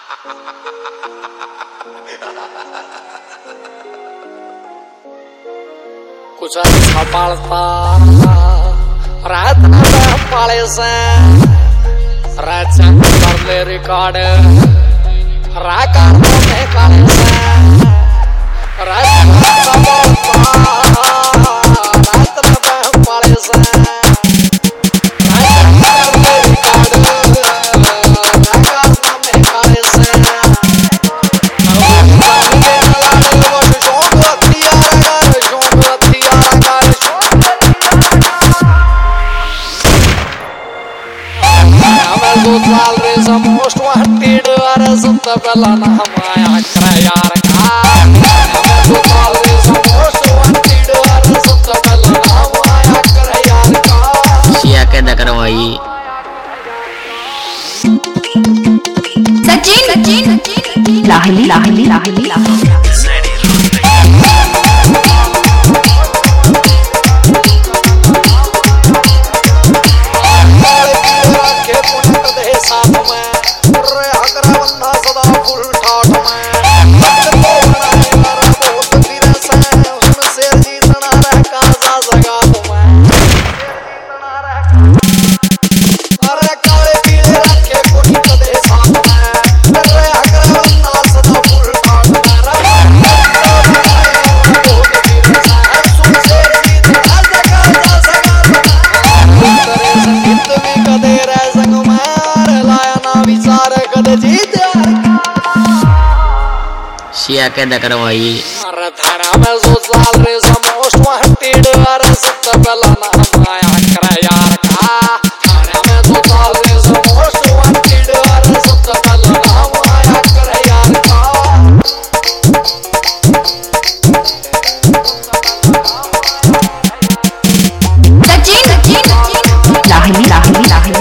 कुछ अच्छा पालता रात में पाले से राजा कर ले रिकॉर्ड राका में काले से रात में पाले से मोस्ट वांटेड सबसे पहला नाम आया करा यार का मोस्ट वांटेड सबसे पहला नाम आया करा यार का सिया कैदा करवाई सचिन लाहली लाहली लाहली लाहली सिया कैदा करवाई अरे थाना में जो साल रे मोस्ट वांटेड सबसे पहला नाम आया करा यार का थाना में जो साल रे मोस्ट वांटेड सबसे पहला नाम आया करा यार का सचिन लाहली लाहली लाहली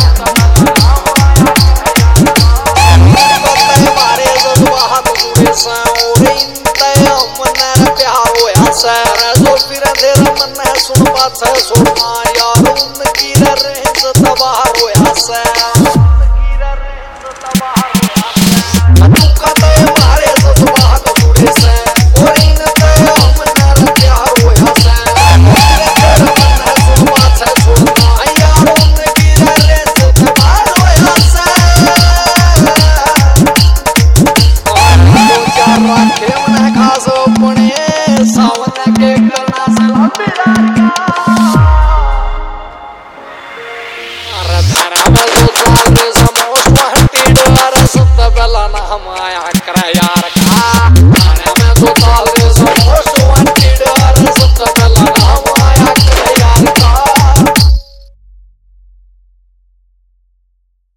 सुन बात है सुना यार उनकी रेंज तबाह होया से दुख तो मारे ससुबा तो बुढ़े से और इन ते हमन प्यार होया से सुन बात है सुना यार उनकी रेंज तबाह होया से और चार रखे मन खास अपने सावन के करना सलाम